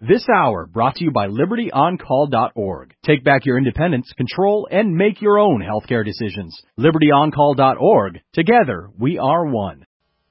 This hour brought to you by LibertyOnCall.org. Take back your independence, control, and make your own healthcare decisions. LibertyOnCall.org. Together, we are one.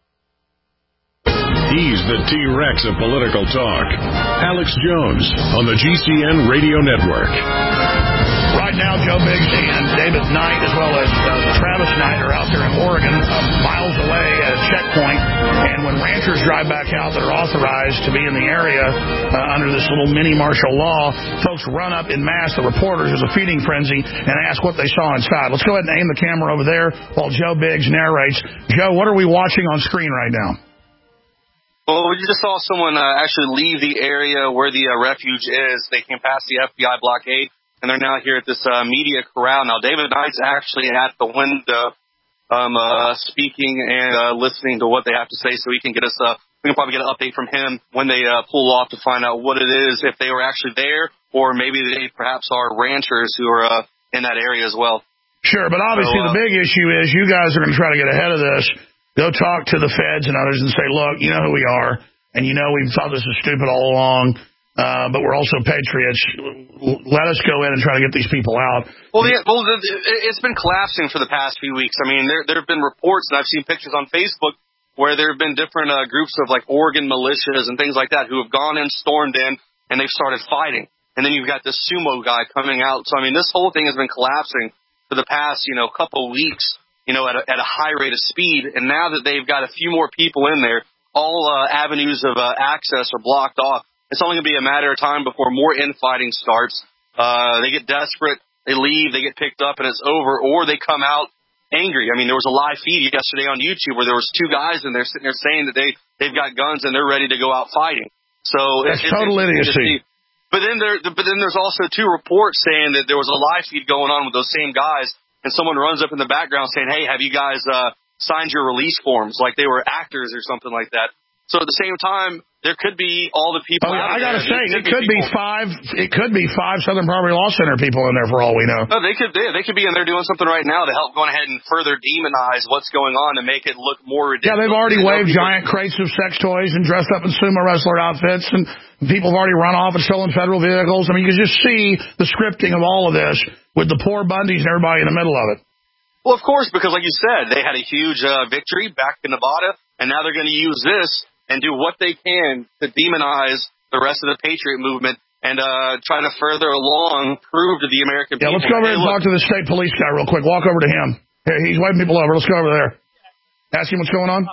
He's the T-Rex of political talk. Alex Jones on the GCN Radio Network. Right now, Joe Biggs and David Knight, as well as Travis Knight, are out there in Oregon, miles away at a checkpoint. And when ranchers drive back out that are authorized to be in the area under this little mini martial law, folks run up in mass, the reporters, there's a feeding frenzy, and ask what they saw inside. Let's go ahead and aim the camera over there while Joe Biggs narrates. Joe, what are we watching on screen right now? Well, we just saw someone actually leave the area where the refuge is. They came past the FBI blockade, and they're now here at this media corral. Now, David Knight's actually at the window speaking and listening to what they have to say, so we can get us we can probably get an update from him when they pull off to find out what it is, if they were actually there, or maybe they perhaps are ranchers who are in that area as well. Sure, but obviously the big issue is you guys are going to try to get ahead of this. Go talk to the feds and others and say, look, you know who we are, and you know we've thought this is stupid all along, but we're also patriots. Let us go in and try to get these people out. Well, it's been collapsing for the past few weeks. I mean, there have been reports, and I've seen pictures on Facebook where there have been different groups of, like, Oregon militias and things like that who have gone in, stormed in, and they've started fighting. And then you've got this sumo guy coming out. So, I mean, this whole thing has been collapsing for the past, couple weeks. At a high rate of speed. And now that they've got a few more people in there, all avenues of access are blocked off. It's only going to be a matter of time before more infighting starts. They get desperate, they leave, they get picked up, and it's over, or they come out angry. I mean, there was a live feed yesterday on YouTube where there was two guys in there sitting there saying that they've got guns and they're ready to go out fighting. So that's total idiocy. But then there's also two reports saying that there was a live feed going on with those same guys. And someone runs up in the background saying, hey, have you guys signed your release forms like they were actors or something like that? So at the same time, there could be all the people. I got to say, it could be five Southern Poverty Law Center people in there for all we know. No, they could be in there doing something right now to help go ahead and further demonize what's going on and make it look more ridiculous. Yeah, they've already waved giant crates of sex toys and dressed up in sumo wrestler outfits, and people have already run off and stolen federal vehicles. I mean, you can just see the scripting of all of this with the poor Bundys and everybody in the middle of it. Well, of course, because like you said, they had a huge victory back in Nevada, and now they're going to use this and do what they can to demonize the rest of the Patriot movement and try to further along prove to the American people. Yeah, let's go over and talk to the state police guy real quick. Walk over to him. Hey, he's waving people over. Let's go over there. Ask him what's going on.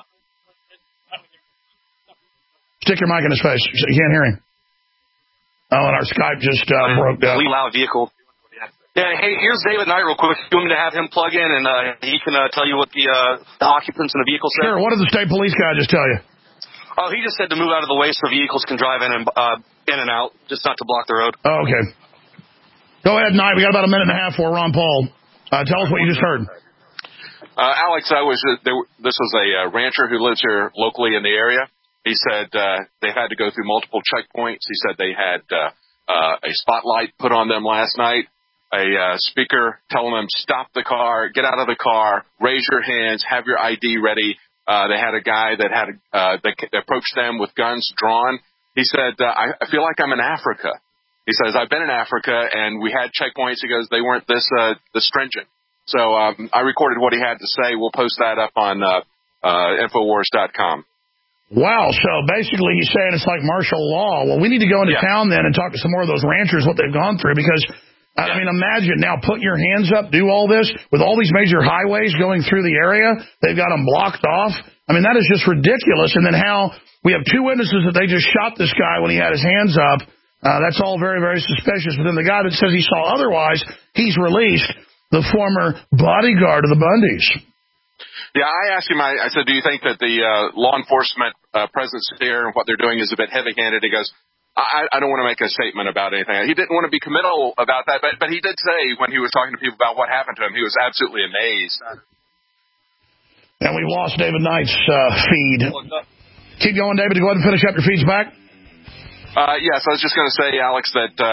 Stick your mic in his face. You can't hear him. Oh, and our Skype just broke down. Really loud vehicle. Yeah, hey, here's David Knight real quick. You want me to have him plug in and he can tell you what the occupants in the vehicle said? Sure. What did the state police guy just tell you? Oh, he just said to move out of the way so vehicles can drive in and out, just not to block the road. Oh, okay. Go ahead, Knight. We got about a minute and a half for Ron Paul. Tell us what you just heard. Alex, this was a rancher who lives here locally in the area. He said they had to go through multiple checkpoints. He said they had a spotlight put on them last night, a speaker telling them, stop the car, get out of the car, raise your hands, have your ID ready. They had a guy that had that approached them with guns drawn. He said, I feel like I'm in Africa. He says, I've been in Africa, and we had checkpoints. He goes, they weren't this stringent. So I recorded what he had to say. We'll post that up on Infowars.com. Wow, so basically he's saying it's like martial law. Well, we need to go into town then and talk to some more of those ranchers, what they've gone through, because I mean, imagine now, put your hands up, do all this with all these major highways going through the area. They've got them blocked off. I mean, that is just ridiculous. And then how we have two witnesses that they just shot this guy when he had his hands up. That's all very, very suspicious. But then the guy that says he saw otherwise, he's released, the former bodyguard of the Bundys. Yeah, I asked him, I said, do you think that the law enforcement presence here and what they're doing is a bit heavy-handed? He goes, I don't want to make a statement about anything. He didn't want to be committal about that, but he did say when he was talking to people about what happened to him, he was absolutely amazed. And we lost David Knight's feed. Keep going, David, to go ahead and finish up your feeds back. Yes, I was just going to say, Alex, that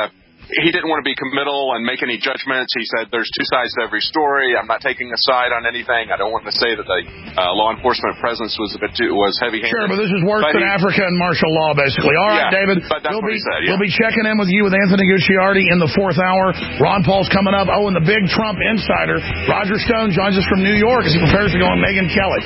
he didn't want to be committal and make any judgments. He said there's two sides to every story. I'm not taking a side on anything. I don't want to say that the law enforcement presence was heavy-handed. Sure, but this is worse than Africa and martial law, basically. All right, David. But that's what he said, We'll be checking in with you with Anthony Gucciardi in the fourth hour. Ron Paul's coming up. Oh, and the big Trump insider, Roger Stone, joins us from New York as he prepares to go on Megyn Kelly.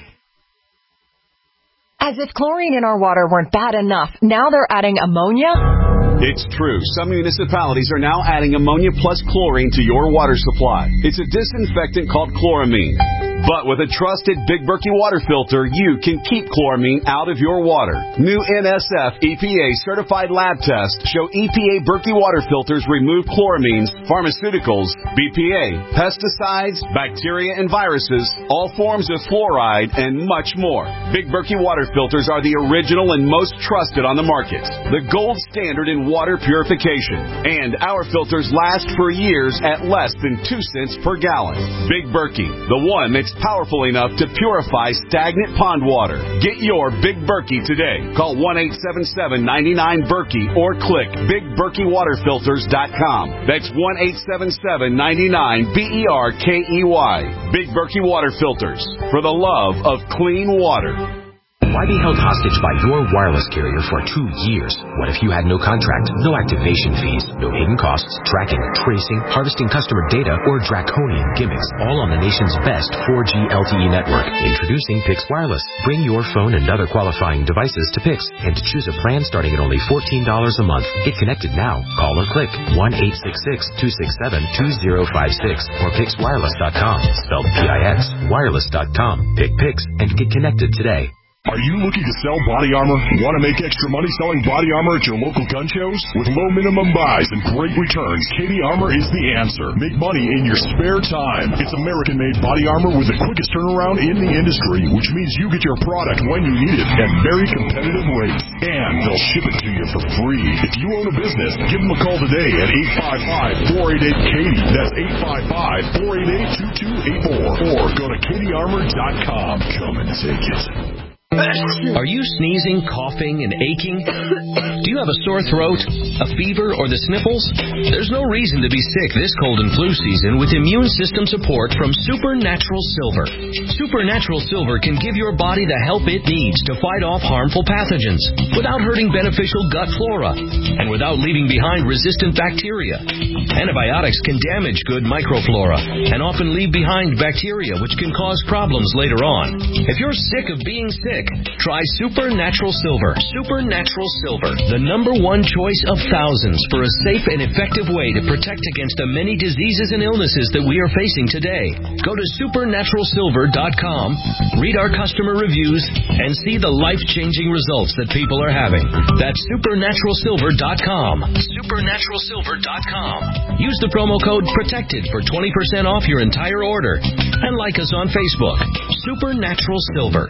As if chlorine in our water weren't bad enough, now they're adding ammonia? It's true. Some municipalities are now adding ammonia plus chlorine to your water supply. It's a disinfectant called chloramine. But with a trusted Big Berkey water filter, you can keep chloramine out of your water. New NSF EPA certified lab tests show EPA Berkey water filters remove chloramines, pharmaceuticals, BPA, pesticides, bacteria and viruses, all forms of fluoride, and much more. Big Berkey water filters are the original and most trusted on the market. The gold standard in water purification. And our filters last for years at less than 2 cents per gallon. Big Berkey, the one that's powerful enough to purify stagnant pond water. Get your Big Berkey today. Call 1-877-99-BERKEY or click BigBerkeyWaterFilters.com. That's 1-877-99-BERKEY. Big Berkey Water Filters. For the love of clean water. Why be held hostage by your wireless carrier for 2 years? What if you had no contract, no activation fees, no hidden costs, tracking, tracing, harvesting customer data, or draconian gimmicks, all on the nation's best 4G LTE network? Introducing Pix Wireless. Bring your phone and other qualifying devices to Pix and choose a plan starting at only $14 a month. Get connected now. Call or click 1-866-267-2056 or PixWireless.com. Spelled P-I-X. Wireless.com. Pick Pix and get connected today. Are you looking to sell body armor? Want to make extra money selling body armor at your local gun shows? With low minimum buys and great returns, Katie Armor is the answer. Make money in your spare time. It's American-made body armor with the quickest turnaround in the industry, which means you get your product when you need it at very competitive rates. And they'll ship it to you for free. If you own a business, give them a call today at 855-488-KATIE. That's 855-488-2284. Or go to KatieArmor.com. Come and take it. Are you sneezing, coughing, and aching? Do you have a sore throat, a fever, or the sniffles? There's no reason to be sick this cold and flu season with immune system support from Supernatural Silver. Supernatural Silver can give your body the help it needs to fight off harmful pathogens without hurting beneficial gut flora and without leaving behind resistant bacteria. Antibiotics can damage good microflora and often leave behind bacteria which can cause problems later on. If you're sick of being sick, try Supernatural Silver. Supernatural Silver, the #1 choice of thousands for a safe and effective way to protect against the many diseases and illnesses that we are facing today. Go to supernaturalsilver.com, read our customer reviews, and see the life-changing results that people are having. That's supernaturalsilver.com. Supernaturalsilver.com. Use the promo code PROTECTED for 20% off your entire order. And like us on Facebook. Supernatural Silver.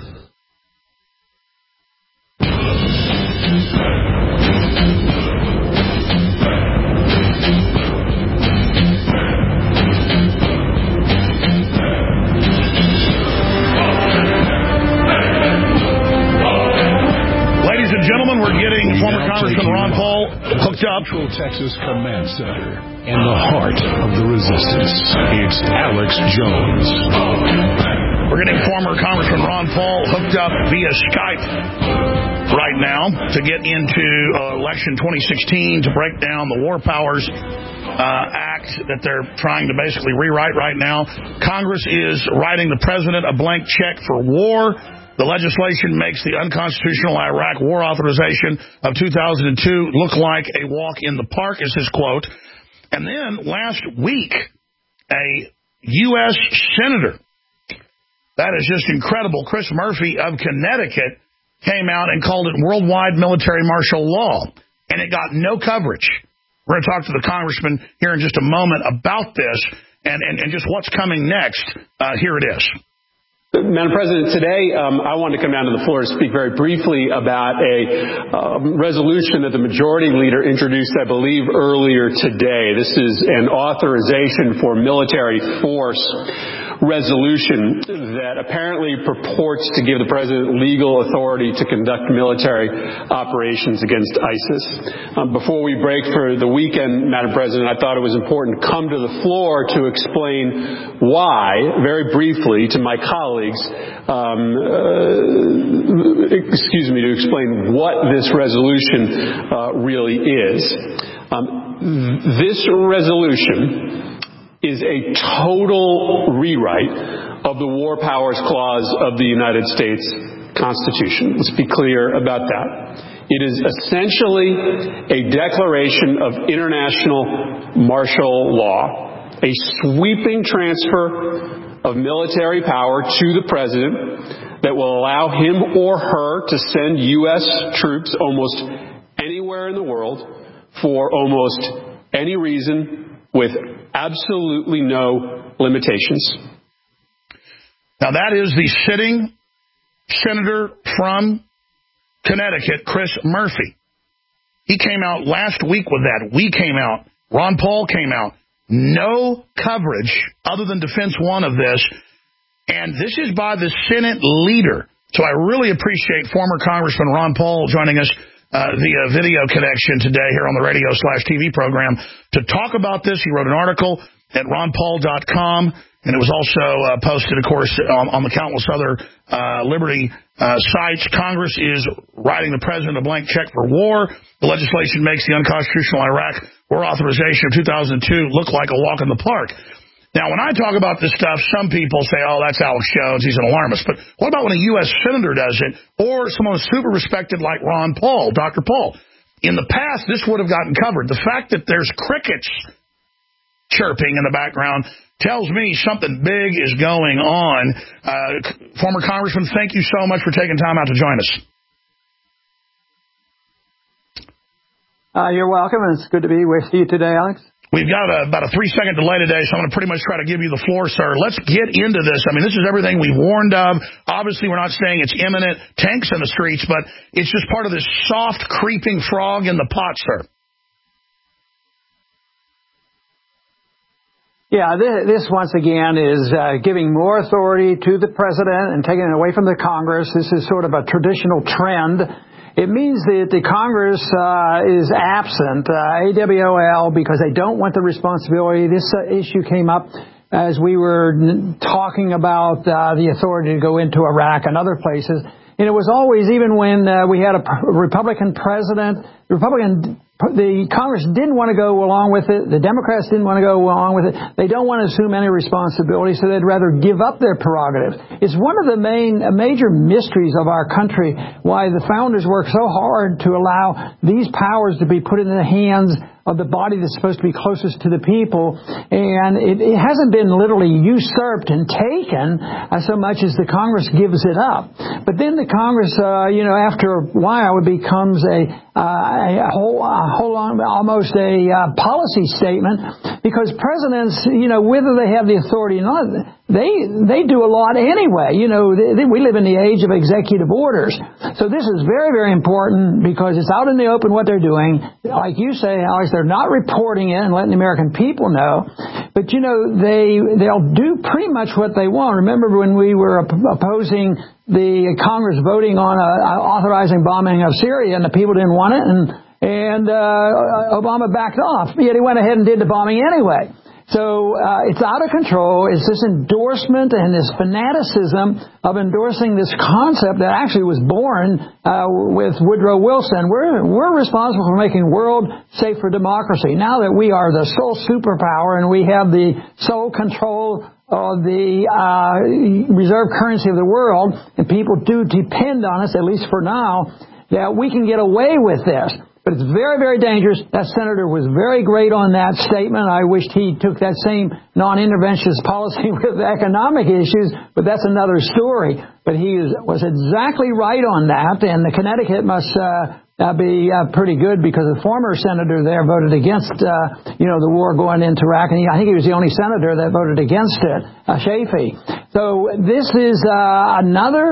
Gentlemen, we're getting former Congressman Ron Paul hooked up. Central Texas Command Center in the heart of the resistance. It's Alex Jones. We're getting former Congressman Ron Paul hooked up via Skype right now to get into election 2016 to break down the War Powers Act that they're trying to basically rewrite right now. Congress is writing the president a blank check for war. The legislation makes the unconstitutional Iraq war authorization of 2002 look like a walk in the park, is his quote. And then last week, a U.S. senator, that is just incredible, Chris Murphy of Connecticut, came out and called it worldwide military martial law. And it got no coverage. We're going to talk to the congressman here in just a moment about this and just what's coming next. Here it is. Madam President, today I want to come down to the floor to speak very briefly about a resolution that the majority leader introduced, I believe, earlier today. This is an authorization for military force resolution that apparently purports to give the president legal authority to conduct military operations against ISIS. Before we break for the weekend, Madam President, I thought it was important to come to the floor to explain why, very briefly, to my colleagues, to explain what this resolution really is. This resolution is a total rewrite of the War Powers Clause of the United States Constitution. Let's be clear about that. It is essentially a declaration of international martial law, a sweeping transfer of military power to the president that will allow him or her to send U.S. troops almost anywhere in the world for almost any reason with absolutely no limitations. Now that is the sitting senator from Connecticut, Chris Murphy. He came out last week with that. We came out. Ron Paul came out. No coverage other than Defense One of this. And this is by the Senate leader. So I really appreciate former Congressman Ron Paul joining us via video connection today here on the radio/TV program to talk about this. He wrote an article at ronpaul.com, and it was also posted, of course, on the countless other Liberty sites. Congress is writing the president a blank check for war. The legislation makes the unconstitutional Iraq war authorization of 2002 look like a walk in the park. Now, when I talk about this stuff, some people say, oh, that's Alex Jones, he's an alarmist. But what about when a U.S. senator does it, or someone super respected like Ron Paul, Dr. Paul? In the past, this would have gotten covered. The fact that there's crickets chirping in the background tells me something big is going on. Former Congressman, thank you so much for taking time out to join us. You're welcome, and it's good to be with you today, Alex. We've got about a 3-second delay today, so I'm going to pretty much try to give you the floor, sir. Let's get into this. I mean, this is everything we warned of. Obviously, we're not saying it's imminent, tanks in the streets, but it's just part of this soft, creeping frog in the pot, sir. Yeah, this once again is giving more authority to the president and taking it away from the Congress. This is sort of a traditional trend. It means that the Congress is absent, AWOL, because they don't want the responsibility. This issue came up as we were talking about the authority to go into Iraq and other places. And it was always, even when we had a Republican president, the Congress didn't want to go along with it. The Democrats didn't want to go along with it. They don't want to assume any responsibility, so they'd rather give up their prerogative. It's one of the major mysteries of our country, why the founders worked so hard to allow these powers to be put in the hands of the body that's supposed to be closest to the people. And it hasn't been literally usurped and taken so much as the Congress gives it up. But then the Congress, after a while, it becomes almost a policy statement, because presidents, whether they have the authority or not, they do a lot anyway. We live in the age of executive orders. So this is very, very important because it's out in the open what they're doing. Like you say, Alex, they're not reporting it and letting the American people know. But, they'll do pretty much what they want. Remember when we were opposing the Congress voting on authorizing bombing of Syria, and the people didn't want it, and Obama backed off. Yet he went ahead and did the bombing anyway. So it's out of control. It's this endorsement and this fanaticism of endorsing this concept that actually was born with Woodrow Wilson. We're responsible for making the world safe for democracy. Now that we are the sole superpower and we have the sole control of the reserve currency of the world, and people do depend on us, at least for now, that we can get away with this. But it's very, very dangerous. That senator was very great on that statement. I wished he took that same non-interventionist policy with economic issues, but that's another story. But he was exactly right on that, and the Connecticut must be pretty good, because the former senator there voted against, the war going into Iraq, and I think he was the only senator that voted against it, Chafee. So this is another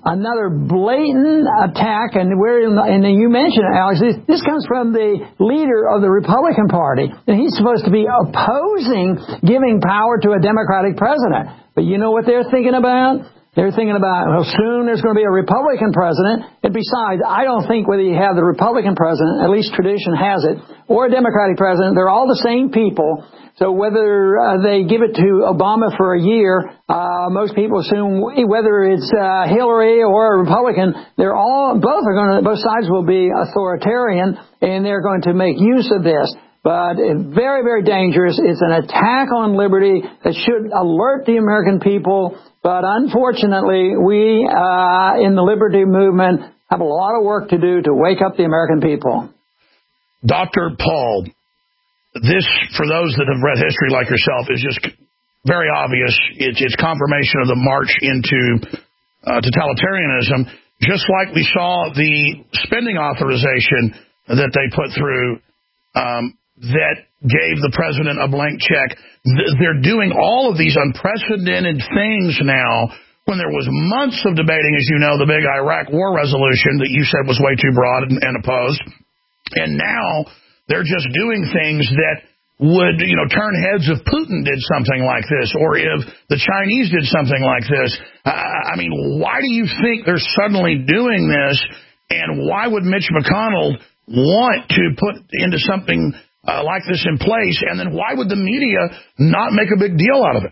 another blatant attack, and you mentioned it, Alex, this comes from the leader of the Republican Party, and he's supposed to be opposing giving power to a Democratic president. But you know what they're thinking about? They're thinking about, well, soon there's going to be a Republican president. And besides, I don't think whether you have the Republican president, at least tradition has it, or a Democratic president, they're all the same people. So whether they give it to Obama for a year, most people assume whether it's Hillary or a Republican, both sides will be authoritarian, and they're going to make use of this. But very, very dangerous. It's an attack on liberty that should alert the American people. But unfortunately, we in the liberty movement have a lot of work to do to wake up the American people. Dr. Paul, this, for those that have read history like yourself, is just very obvious. It's confirmation of the march into totalitarianism, just like we saw the spending authorization that they put through that gave the president a blank check. They're doing all of these unprecedented things now when there was months of debating, as you know, the big Iraq war resolution that you said was way too broad and opposed. And now they're just doing things that would, turn heads if Putin did something like this, or if the Chinese did something like this. I mean, why do you think they're suddenly doing this, and why would Mitch McConnell want to put into something like this in place, and then why would the media not make a big deal out of it?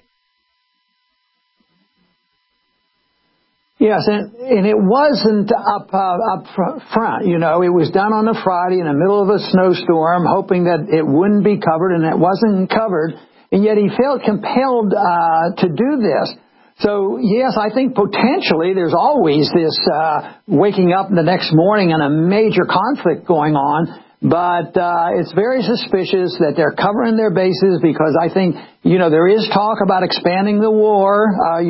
Yes, and it wasn't up front. It was done on a Friday in the middle of a snowstorm, hoping that it wouldn't be covered, and it wasn't covered, and yet he felt compelled to do this. So, yes, I think potentially there's always this waking up the next morning and a major conflict going on. But it's very suspicious that they're covering their bases, because I think, there is talk about expanding the war,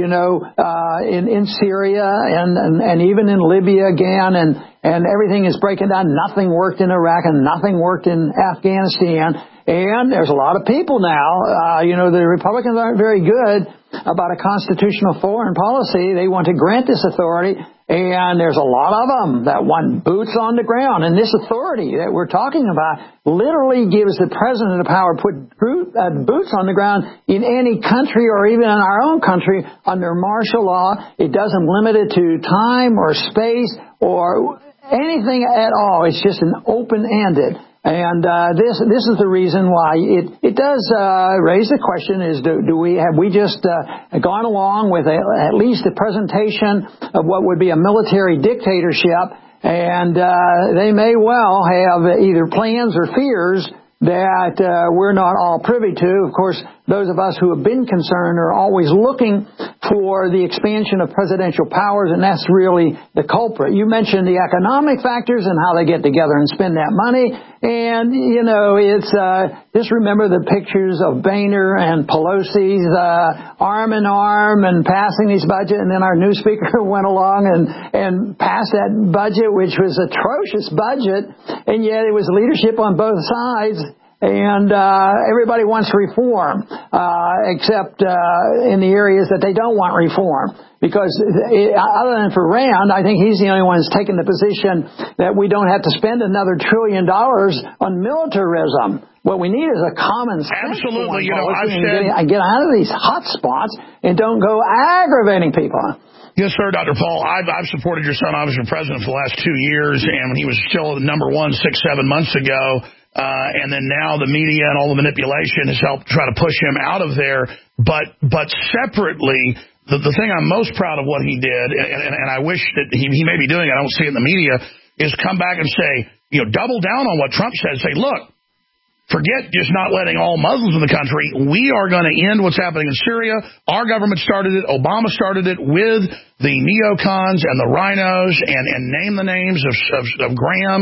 in Syria and even in Libya again, and everything is breaking down. Nothing worked in Iraq and nothing worked in Afghanistan. And there's a lot of people now, the Republicans aren't very good about a constitutional foreign policy. They want to grant this authority. And there's a lot of them that want boots on the ground. And this authority that we're talking about literally gives the president the power to put boots on the ground in any country, or even in our own country, under martial law. It doesn't limit it to time or space or anything at all. It's just an open-ended. And this is the reason why it does raise the question: is have we just gone along with at least a presentation of what would be a military dictatorship, and they may well have either plans or fears that we're not all privy to. Of course, those of us who have been concerned are always looking for the expansion of presidential powers, and that's really the culprit. You mentioned the economic factors and how they get together and spend that money. And, it's just remember the pictures of Boehner and Pelosi's arm in arm and passing these budget. And then our new speaker went along and passed that budget, which was an atrocious budget. And yet it was leadership on both sides. And everybody wants reform, except in the areas that they don't want reform. Because other than for Rand, I think he's the only one who's taken the position that we don't have to spend another $1 trillion on militarism. What we need is a common sense Absolutely. Get out of these hot spots and don't go aggravating people. Yes, sir, Dr. Paul. I've supported your son, obviously, president for the last 2 years, and when he was still number one 6-7 months ago. And then now the media and all the manipulation has helped try to push him out of there. But separately, the thing I'm most proud of what he did, and I wish that he may be doing it, I don't see it in the media, is come back and say, double down on what Trump said. Say, look, forget just not letting all Muslims in the country. We are going to end what's happening in Syria. Our government started it. Obama started it with the neocons and the rhinos, and name the names of Graham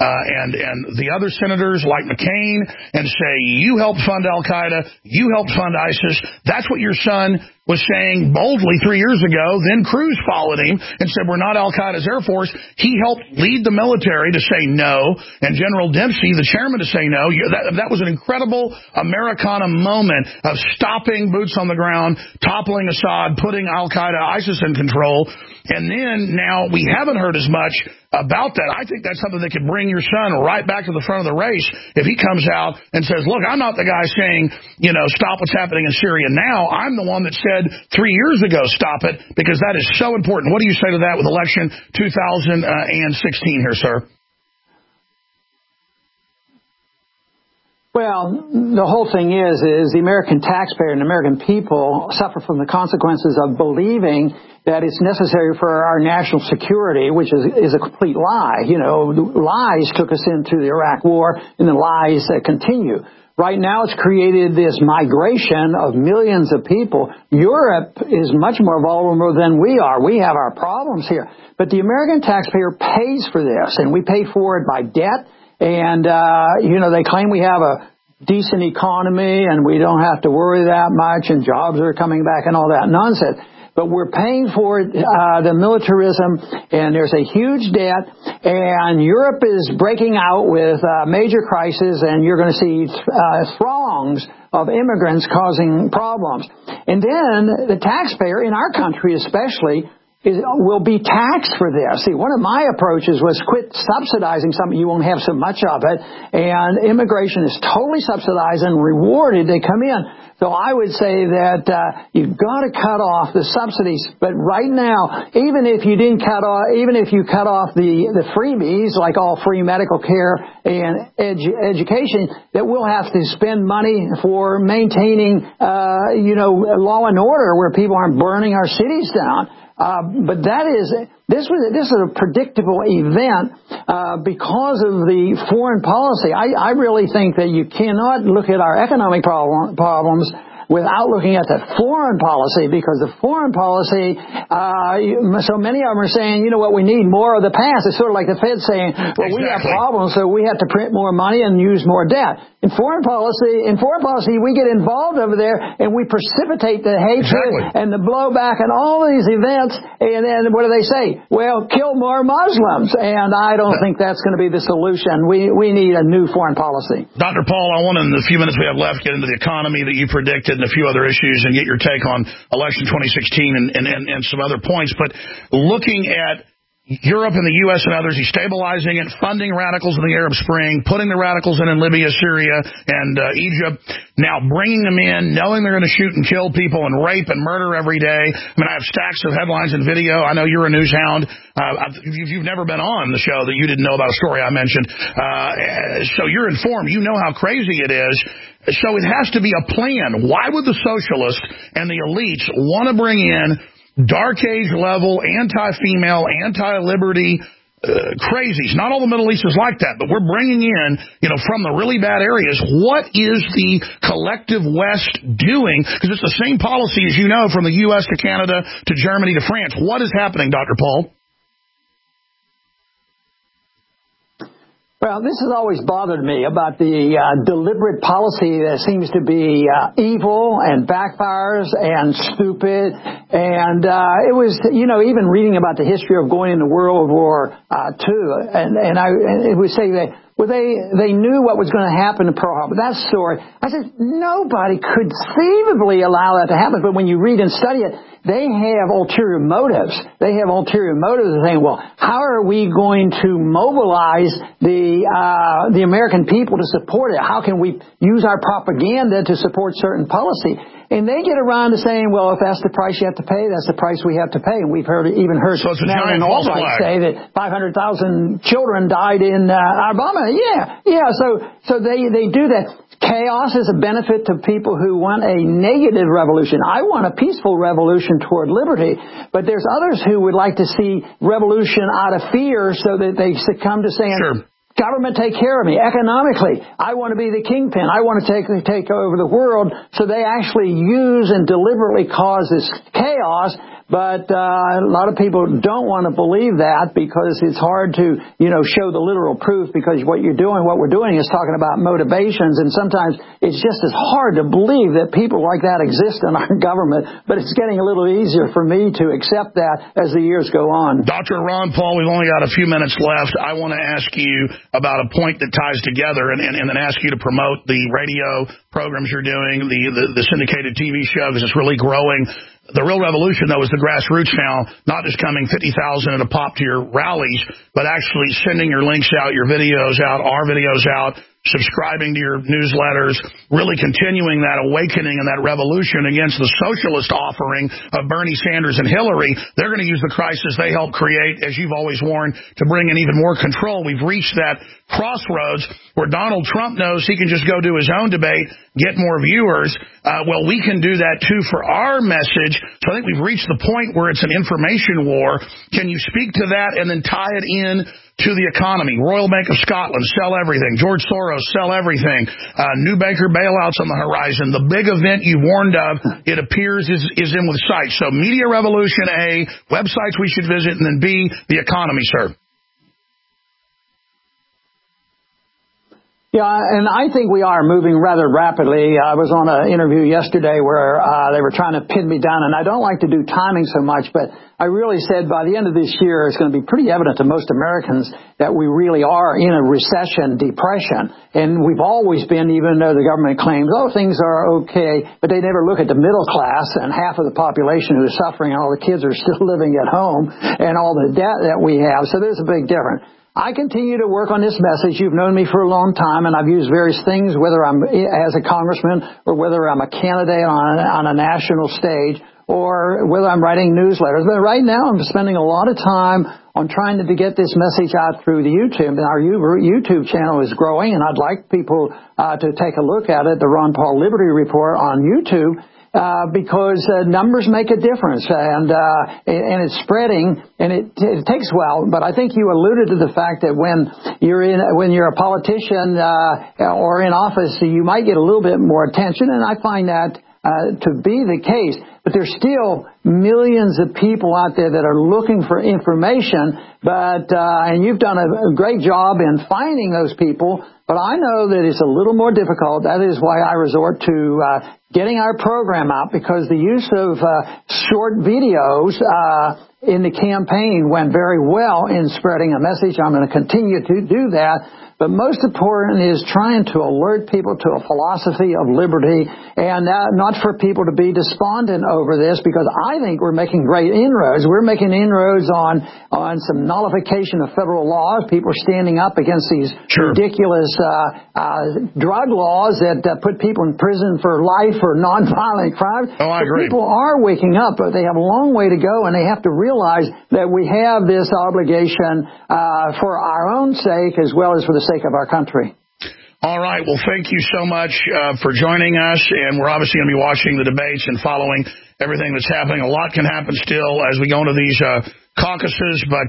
and the other senators like McCain, and say, you helped fund Al-Qaeda, you helped fund ISIS. That's what your son was saying boldly 3 years ago. Then Cruz followed him and said, we're not Al-Qaeda's Air Force. He helped lead the military to say no, and General Dempsey, the chairman, to say no. That was an incredible Americana moment of stopping boots on the ground, toppling Assad, putting Al-Qaeda, ISIS in control. control. And then now we haven't heard as much about that. I think that's something that could bring your son right back to the front of the race if he comes out and says, look, I'm not the guy saying, stop what's happening in Syria now. I'm the one that said 3 years ago, stop it, because that is so important. What do you say to that with election 2016 here, sir? Well, the whole thing is the American taxpayer and the American people suffer from the consequences of believing that it's necessary for our national security, which is a complete lie. Lies took us into the Iraq War, and the lies continue. Right now, it's created this migration of millions of people. Europe is much more vulnerable than we are. We have our problems here. But the American taxpayer pays for this, and we pay for it by debt. And, they claim we have a decent economy and we don't have to worry that much and jobs are coming back and all that nonsense. But we're paying for it, the militarism, and there's a huge debt, and Europe is breaking out with major crisis, and you're going to see throngs of immigrants causing problems. And then the taxpayer, in our country especially, will be taxed for this. See, one of my approaches was quit subsidizing something you won't have so much of it, and immigration is totally subsidized and rewarded. They come in. So I would say that you've got to cut off the subsidies. But right now, even if you cut off the freebies, like all free medical care and education, that we'll have to spend money for maintaining, law and order where people aren't burning our cities down. But this is a predictable event because of the foreign policy. I really think that you cannot look at our economic problems without looking at the foreign policy, because the foreign policy, so many of them are saying, we need more of the past. It's sort of like the Fed saying, well, exactly. We have problems, so we have to print more money and use more debt. In foreign policy, we get involved over there and we precipitate the hatred and the blowback and all these events. And then what do they say? Well, kill more Muslims. And I don't think that's going to be the solution. We need a new foreign policy. Dr. Paul, I want in the few minutes we have left get into the economy that you predicted and a few other issues and get your take on election 2016 and some other points. But looking at Europe and the U.S. and others, he's stabilizing it, funding radicals in the Arab Spring, putting the radicals in Libya, Syria, and Egypt, now bringing them in, knowing they're going to shoot and kill people and rape and murder every day. I mean, I have stacks of headlines and video. I know you're a news hound. You've never been on the show that you didn't know about a story I mentioned. So you're informed. You know how crazy it is. So it has to be a plan. Why would the socialists and the elites want to bring in dark age level, anti-female, anti-liberty crazies? Not all the Middle East is like that, but we're bringing in, from the really bad areas. What is the collective West doing? Because it's the same policy, as you know, from the U.S. to Canada to Germany to France. What is happening, Dr. Paul? Well, this has always bothered me about the deliberate policy that seems to be evil and backfires and stupid. And it was, even reading about the history of going into World War II, and it would say that, well, they knew what was going to happen to Pearl Harbor. That story, I said, nobody could conceivably allow that to happen. But when you read and study it, they have ulterior motives. They have ulterior motives of saying, well, how are we going to mobilize the American people to support it? How can we use our propaganda to support certain policy? And they get around to saying, well, if that's the price you have to pay, that's the price we have to pay. And we've even heard Madeleine Albright say that 500,000 children died in Alabama. Yeah. So they do that. Chaos is a benefit to people who want a negative revolution. I want a peaceful revolution toward liberty, but there's others who would like to see revolution out of fear so that they succumb to saying, sure, government, take care of me economically. I want to be the kingpin. I want to take over the world. So they actually use and deliberately cause this chaos. But a lot of people don't want to believe that because it's hard to, show the literal proof, because what we're doing is talking about motivations, and sometimes it's just as hard to believe that people like that exist in our government. But it's getting a little easier for me to accept that as the years go on. Dr. Ron Paul, we've only got a few minutes left. I want to ask you about a point that ties together and then ask you to promote the radio programs you're doing, the syndicated TV show, because it's really growing. The real revolution, though, is the grassroots now, not just coming 50,000 at a pop to your rallies, but actually sending your links out, your videos out, our videos out, subscribing to your newsletters, really continuing that awakening and that revolution against the socialist offering of Bernie Sanders and Hillary. They're going to use the crisis they helped create, as you've always warned, to bring in even more control. We've reached that crossroads where Donald Trump knows he can just go do his own debate, get more viewers. Well, we can do that too for our message. So I think we've reached the point where it's an information war. Can you speak to that and then tie it in to the economy? Royal Bank of Scotland, sell everything. George Soros, sell everything. New banker bailouts on the horizon. The big event you warned of, it appears, is in with sight. So media revolution, A, websites we should visit, and then B, the economy, sir. Yeah, and I think we are moving rather rapidly. I was on an interview yesterday where they were trying to pin me down, and I don't like to do timing so much, but I really said by the end of this year it's going to be pretty evident to most Americans that we really are in a recession, depression, and we've always been, even though the government claims, oh, things are okay, but they never look at the middle class and half of the population who is suffering, and all the kids are still living at home, and all the debt that we have. So there's a big difference. I continue to work on this message. You've known me for a long time, and I've used various things, whether I'm as a congressman or whether I'm a candidate on a national stage or whether I'm writing newsletters. But right now I'm spending a lot of time on trying to get this message out through the YouTube. And our YouTube channel is growing, and I'd like people to take a look at it, the Ron Paul Liberty Report on YouTube. Because numbers make a difference, and it's spreading, and it takes a while. But I think you alluded to the fact that when you're a politician or in office, you might get a little bit more attention, and I find that to be the case. But there's still millions of people out there that are looking for information. And you've done a great job in finding those people. But I know that it's a little more difficult. That is why I resort to getting our program out, because the use of short videos in the campaign went very well in spreading a message. I'm going to continue to do that. But most important is trying to alert people to a philosophy of liberty, and not for people to be despondent over this, because I think we're making great inroads. We're making inroads on some nullification of federal laws. People are standing up against these ridiculous drug laws that put people in prison for life for nonviolent crimes. Oh, I agree. People are waking up, but they have a long way to go, and they have to realize that we have this obligation for our own sake as well as for the sake of our country. All right. Well, thank you so much for joining us, and we're obviously going to be watching the debates and following everything that's happening. A lot can happen still as we go into these caucuses, but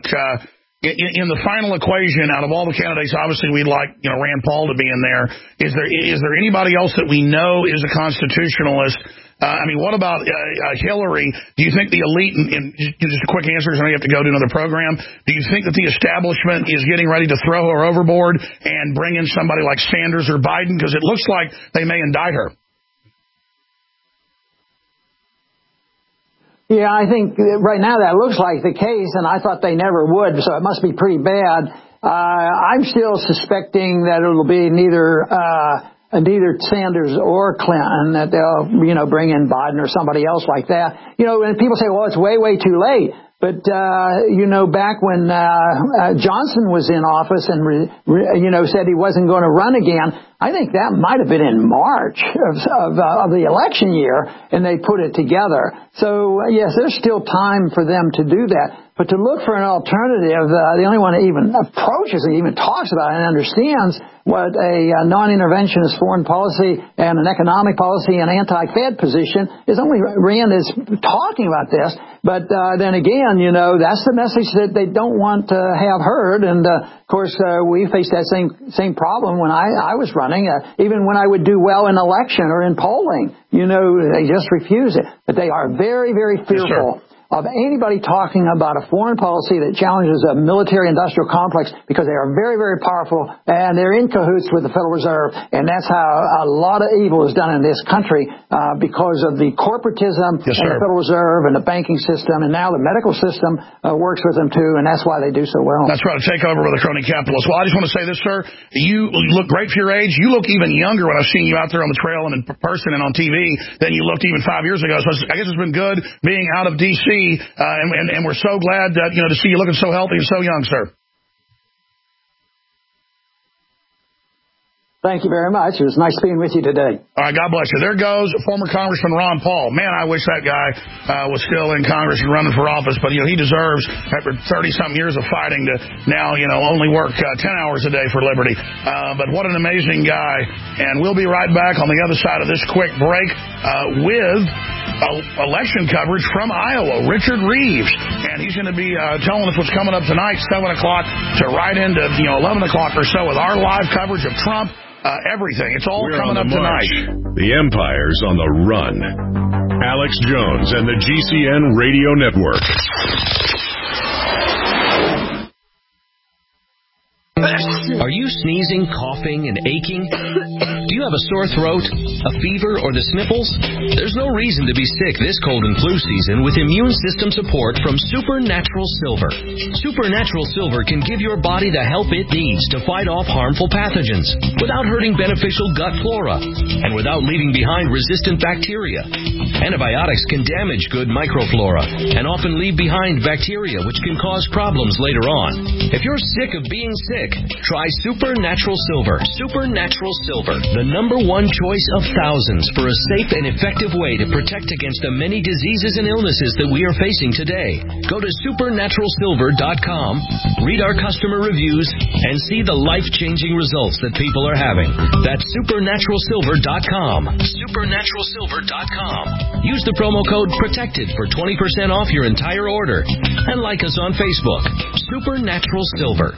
in the final equation, out of all the candidates, obviously we'd like Rand Paul to be in there. Is there anybody else that we know is a constitutionalist? What about Hillary? Do you think the elite, and just a quick answer because I know you have to go to another program, do you think that the establishment is getting ready to throw her overboard and bring in somebody like Sanders or Biden? Because it looks like they may indict her. Yeah, I think right now that looks like the case, and I thought they never would, so it must be pretty bad. I'm still suspecting that it'll be neither Sanders or Clinton, that they'll, bring in Biden or somebody else like that. And people say, well, it's way, way too late. But, back when Johnson was in office and, said he wasn't going to run again, I think that might have been in March of the election year, and they put it together. So, yes, there's still time for them to do that. But to look for an alternative, the only one that even approaches and even talks about it and understands what a non-interventionist foreign policy and an economic policy and anti-Fed position is, only Rand is talking about this. But then again, that's the message that they don't want to have heard. And, of course, we faced that same problem when I was running. Even when I would do well in election or in polling, they just refuse it. But they are very, very fearful. Yes, of anybody talking about a foreign policy that challenges a military-industrial complex because they are very, very powerful and they're in cahoots with the Federal Reserve. And that's how a lot of evil is done in this country because of the corporatism and the Federal Reserve and the banking system, and now the medical system works with them too, and that's why they do so well. That's right, to take over with the crony capitalists. Well, I just want to say this, sir. You look great for your age. You look even younger when I've seen you out there on the trail and in person and on TV than you looked even 5 years ago. So I guess it's been good being out of D.C., and we're so glad that, to see you looking so healthy and so young, sir. Thank you very much. It was nice being with you today. All right, God bless you. There goes former Congressman Ron Paul. Man, I wish that guy was still in Congress and running for office. But, he deserves, after 30-something years of fighting, to now, only work 10 hours a day for liberty. But what an amazing guy. And we'll be right back on the other side of this quick break with election coverage from Iowa, Richard Reeves. And he's going to be telling us what's coming up tonight, 7 o'clock to right into 11 o'clock or so with our live coverage of Trump. Everything. It's all coming up tonight. The Empire's on the run. Alex Jones and the GCN Radio Network. Are you sneezing, coughing, and aching? Do you have a sore throat, a fever, or the sniffles? There's no reason to be sick this cold and flu season with immune system support from Supernatural Silver. Supernatural Silver can give your body the help it needs to fight off harmful pathogens without hurting beneficial gut flora and without leaving behind resistant bacteria. Antibiotics can damage good microflora and often leave behind bacteria which can cause problems later on. If you're sick of being sick, try Supernatural Silver. Supernatural Silver, the #1 choice of thousands for a safe and effective way to protect against the many diseases and illnesses that we are facing today. Go to supernaturalsilver.com, read our customer reviews, and see the life-changing results that people are having. That's supernaturalsilver.com. Supernaturalsilver.com. Use the promo code PROTECTED for 20% off your entire order. And like us on Facebook. Supernatural Silver.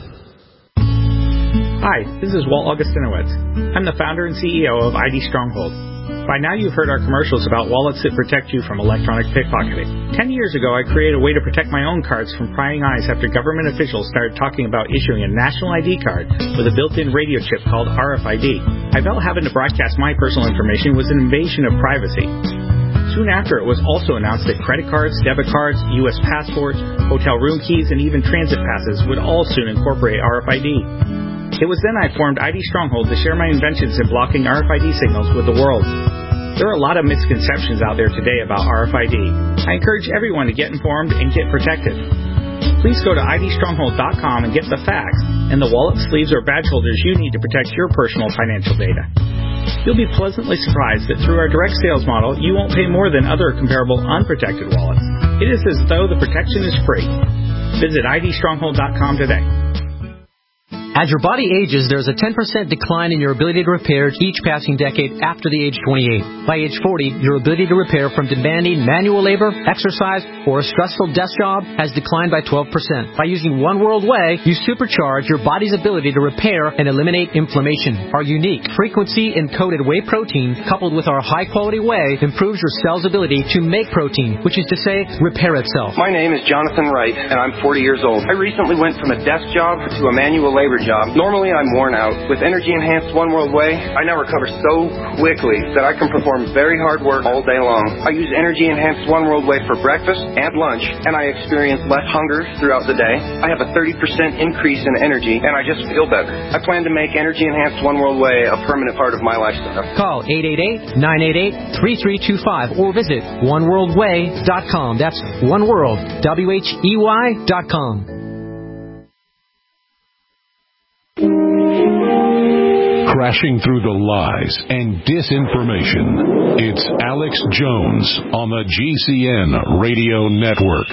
Hi, this is Walt Augustinowicz. I'm the founder and CEO of ID Stronghold. By now you've heard our commercials about wallets that protect you from electronic pickpocketing. 10 years ago I created a way to protect my own cards from prying eyes after government officials started talking about issuing a national ID card with a built-in radio chip called RFID. I felt having to broadcast my personal information was an invasion of privacy. Soon after, it was also announced that credit cards, debit cards, U.S. passports, hotel room keys, and even transit passes would all soon incorporate RFID. It was then I formed ID Stronghold to share my inventions in blocking RFID signals with the world. There are a lot of misconceptions out there today about RFID. I encourage everyone to get informed and get protected. Please go to idstronghold.com and get the facts and the wallet, sleeves, or badge holders you need to protect your personal financial data. You'll be pleasantly surprised that through our direct sales model, you won't pay more than other comparable unprotected wallets. It is as though the protection is free. Visit idstronghold.com today. As your body ages, there's a 10% decline in your ability to repair each passing decade after the age 28. By age 40, your ability to repair from demanding manual labor, exercise, or a stressful desk job has declined by 12%. By using One World Whey, you supercharge your body's ability to repair and eliminate inflammation. Our unique frequency-encoded whey protein, coupled with our high-quality whey, improves your cell's ability to make protein, which is to say, repair itself. My name is Jonathan Wright, and I'm 40 years old. I recently went from a desk job to a manual labor job. Normally, I'm worn out. With Energy Enhanced One World Whey, I now recover so quickly that I can perform very hard work all day long. I use Energy Enhanced One World Whey for breakfast and lunch, and I experience less hunger throughout the day. I have a 30% increase in energy, and I just feel better. I plan to make Energy Enhanced One World Whey a permanent part of my lifestyle. Call 888-988-3325 or visit oneworldwhey.com. That's oneworld, WHEY.com. Crashing through the lies and disinformation. It's Alex Jones on the GCN Radio Network.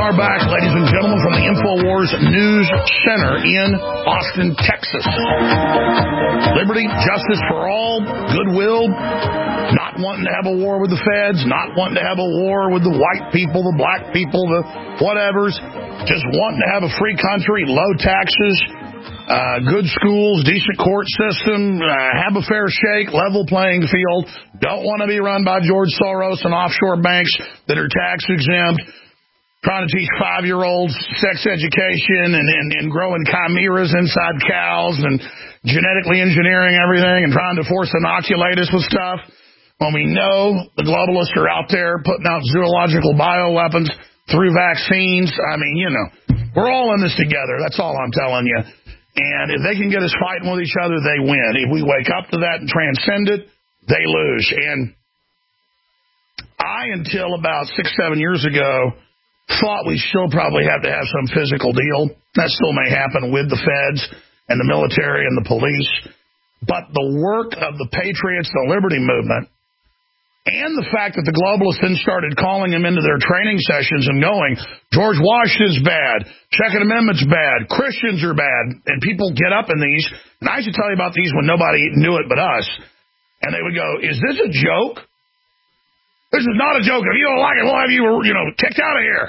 are back, ladies and gentlemen, from the InfoWars News Center in Austin, Texas. Liberty, justice for all, goodwill, not wanting to have a war with the feds, not wanting to have a war with the white people, the black people, the whatevers, just wanting to have a free country, low taxes, good schools, decent court system, have a fair shake, level playing field, don't want to be run by George Soros and offshore banks that are tax exempt, trying to teach 5-year-olds sex education and growing chimeras inside cows and genetically engineering everything and trying to force inoculate us with stuff. When we know the globalists are out there putting out zoological bioweapons through vaccines, I mean, you know, we're all in this together. That's all I'm telling you. And if they can get us fighting with each other, they win. If we wake up to that and transcend it, they lose. And I, until about 6-7 years ago, thought we still probably have to have some physical deal. That still may happen with the feds and the military and the police. But the work of the Patriots, the Liberty Movement, and the fact that the globalists then started calling them into their training sessions and going, George Washington's bad, Second Amendment's bad, Christians are bad, and people get up in these, and I used to tell you about these when nobody knew it but us, and they would go, is this a joke? This is not a joke. If you don't like it, we'll have you, kicked out of here.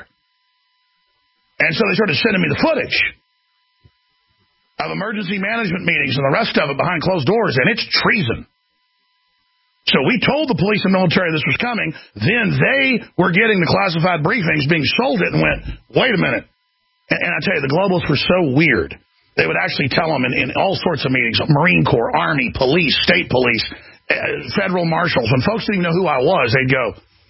And so they started sending me the footage of emergency management meetings and the rest of it behind closed doors, and it's treason. So we told the police and military this was coming. Then they were getting the classified briefings, being sold it, and went, wait a minute. And I tell you, the globalists were so weird. They would actually tell them in all sorts of meetings, Marine Corps, Army, police, state police, federal marshals. When folks didn't even know who I was, they'd go.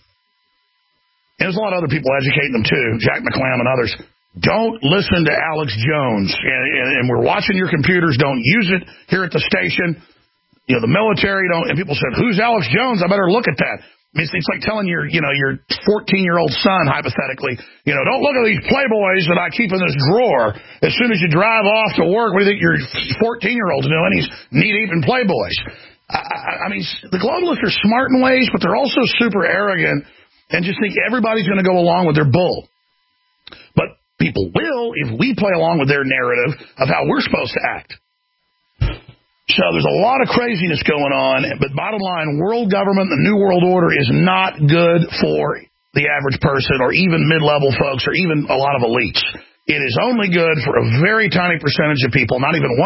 And there's a lot of other people educating them, too, Jack McClam and others. Don't listen to Alex Jones. And we're watching your computers. Don't use it here at the station. The military don't, and people said, who's Alex Jones? I better look at that. I mean, it's like telling your 14-year-old son, hypothetically, don't look at these Playboys that I keep in this drawer. As soon as you drive off to work, what do you think your 14-year-old's doing? He's knee-deep in Playboys. I mean, the globalists are smart in ways, but they're also super arrogant and just think everybody's going to go along with their bull. But people will if we play along with their narrative of how we're supposed to act. So there's a lot of craziness going on, but bottom line, world government, the New World Order is not good for the average person or even mid-level folks or even a lot of elites. It is only good for a very tiny percentage of people, not even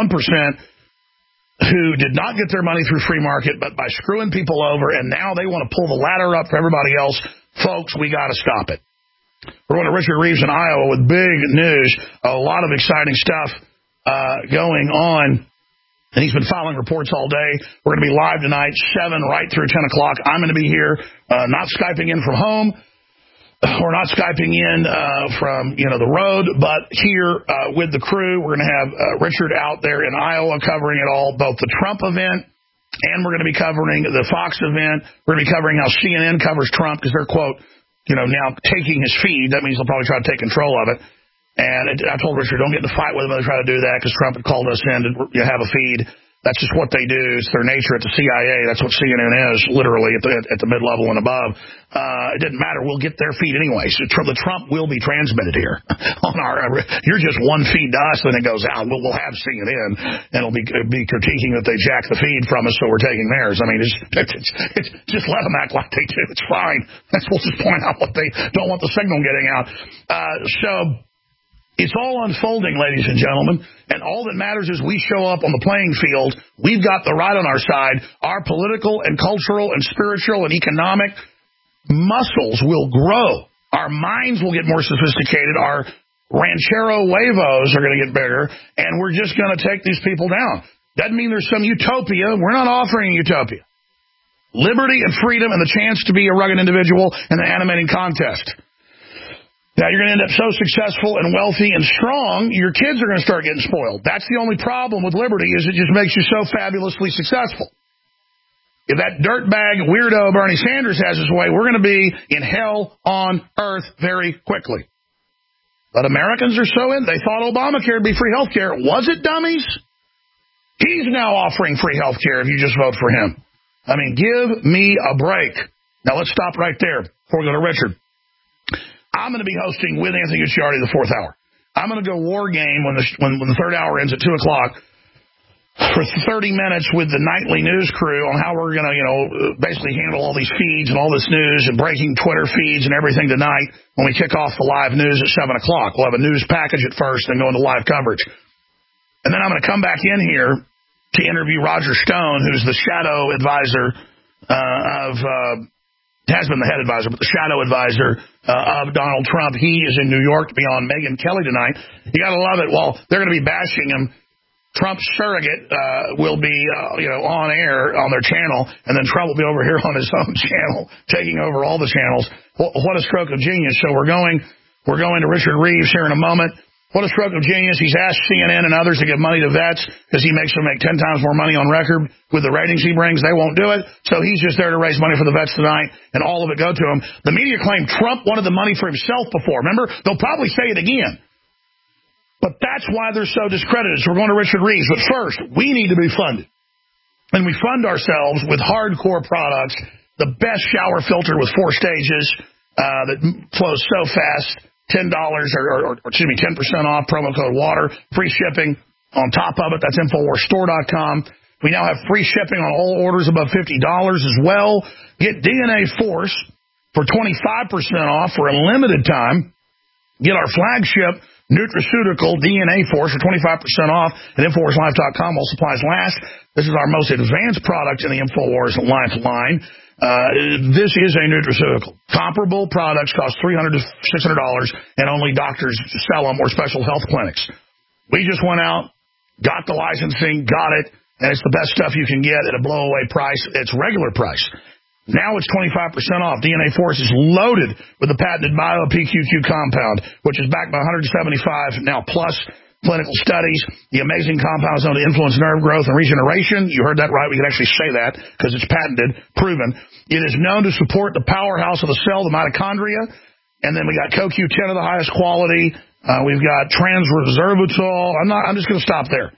1%, who did not get their money through free market, but by screwing people over, and now they want to pull the ladder up for everybody else. Folks, we got to stop it. We're going to Richard Reeves in Iowa with big news, a lot of exciting stuff going on. And he's been filing reports all day. We're going to be live tonight, 7 right through 10 o'clock. I'm going to be here, not Skyping in from home. We're not Skyping in from, the road, but here with the crew. We're going to have Richard out there in Iowa covering it all, both the Trump event and we're going to be covering the Fox event. We're going to be covering how CNN covers Trump because they're, quote, now taking his feed. That means they'll probably try to take control of it. And I told Richard, don't get in a fight with them when they try to do that because Trump had called us in to have a feed. That's just what they do. It's their nature at the CIA. That's what CNN is, literally, at the mid-level and above. It didn't matter. We'll get their feed anyway. So the Trump will be transmitted here. You're just one feed to us, then it goes out. We'll have CNN, and it'll be critiquing that they jack the feed from us, so we're taking theirs. I mean, it's just let them act like they do. It's fine. We'll just point out what they don't want the signal getting out. So it's all unfolding, ladies and gentlemen, and all that matters is we show up on the playing field. We've got the right on our side. Our political and cultural and spiritual and economic muscles will grow. Our minds will get more sophisticated. Our ranchero huevos are going to get bigger, and we're just going to take these people down. Doesn't mean there's some utopia. We're not offering a utopia. Liberty and freedom and the chance to be a rugged individual in the animating contest. Now, you're going to end up so successful and wealthy and strong, your kids are going to start getting spoiled. That's the only problem with liberty is it just makes you so fabulously successful. If that dirtbag weirdo Bernie Sanders has his way, we're going to be in hell on earth very quickly. But Americans are so in. They thought Obamacare would be free health care. Was it, dummies? He's now offering free health care if you just vote for him. I mean, give me a break. Now, let's stop right there before we go to Richard. I'm going to be hosting with Anthony Gucciardi the 4th hour. I'm going to go war game when the 3rd hour ends at 2 o'clock for 30 minutes with the nightly news crew on how we're going to, basically handle all these feeds and all this news and breaking Twitter feeds and everything tonight when we kick off the live news at 7 o'clock. We'll have a news package at first, then go into live coverage. And then I'm going to come back in here to interview Roger Stone, who's the shadow advisor has been the head advisor, but the shadow advisor of Donald Trump. He is in New York to be on Megyn Kelly tonight. You got to love it. While they're going to be bashing him, Trump's surrogate will be, on air on their channel, and then Trump will be over here on his own channel, taking over all the channels. What a stroke of genius! So we're going to Richard Reeves here in a moment. What a stroke of genius! He's asked CNN and others to give money to vets because he makes them make 10 times more money on record with the ratings he brings. They won't do it, so he's just there to raise money for the vets tonight, and all of it go to him. The media claimed Trump wanted the money for himself before. Remember, they'll probably say it again. But that's why they're so discredited. So we're going to Richard Reeves. But first, we need to be funded. And we fund ourselves with hardcore products, the best shower filter with 4 stages that flows so fast, $10 or 10% off, promo code WATER, free shipping on top of it. That's InfoWarsStore.com. We now have free shipping on all orders above $50 as well. Get DNA Force for 25% off for a limited time. Get our flagship Nutraceutical DNA Force for 25% off at InfoWarsLife.com while supplies last. This is our most advanced product in the InfoWars Life line. This is a nutraceutical. Comparable products cost $300 to $600, and only doctors sell them or special health clinics. We just went out, got the licensing, got it, and it's the best stuff you can get at a blow-away price. It's regular price. Now it's 25% off. DNA Force is loaded with the patented BioPQQ compound, which is backed by 175 now plus clinical studies. The amazing compound is known to influence nerve growth and regeneration. You heard that right. We can actually say that because it's patented, proven. It is known to support the powerhouse of the cell, the mitochondria. And then we got CoQ10 of the highest quality. We've got transresveratrol. I'm just going to stop there.